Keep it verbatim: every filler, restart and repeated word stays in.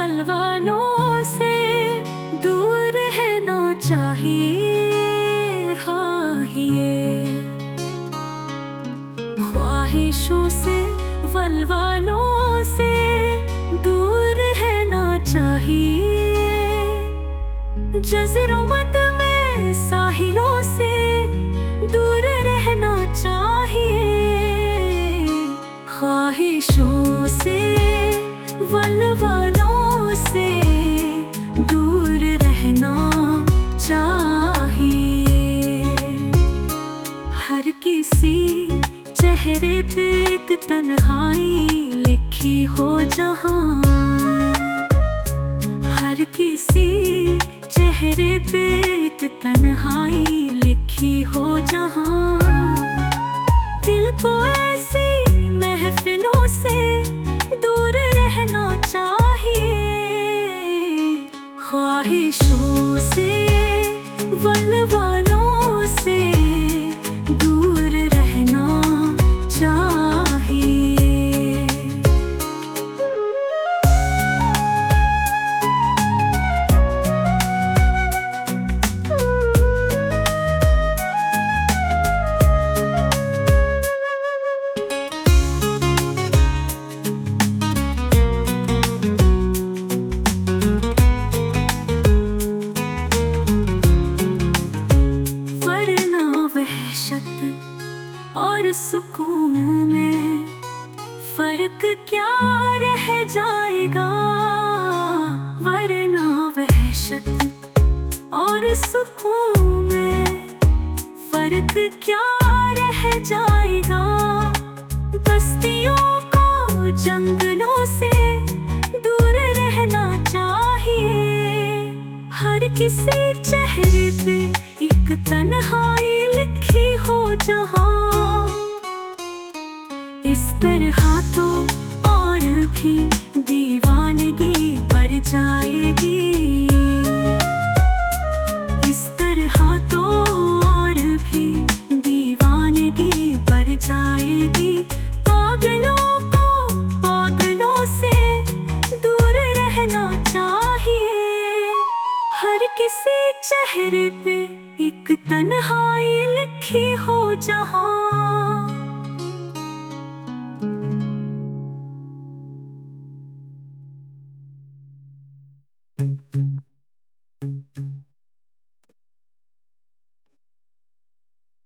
बलवानों से दूर रहना चाहिए। हाँ ये ख्वाहिशों से बलवानों से दूर रहना चाहिए। जज़ीरोमत में साहिलों से दूर रहना चाहिए। ख्वाहिशों से बलवानों से दूर रहना चाहिए। हर किसी चेहरे पे एक तन्हाई लिखी हो जहाँ, हर किसी चेहरे पे एक तन्हाई लिखी हो जहाँ। दिल को ऐसी महफिलों से दूर रहना चाहिए। ख्वाहिशों से बलवानों से दूर रहना चाहिए। और सुकून में फर्क क्या रह जाएगा, वरना वहशत और सुकून में फर्क क्या रह जाएगा। बस्तियों को जंगलों से दूर रहना चाहिए। हर किसी चेहरे पे एक तन्हाई लिखी हो जहाँ। इस तरह तो और भी दीवानगी बढ़ जाएगी। इस तरह तो और भी दीवानगी बढ़ जाएगी। पागलों को पागलों से दूर रहना चाहिए। हर किसी चेहरे पे एक तन्हाई लिखी हो जहाँ।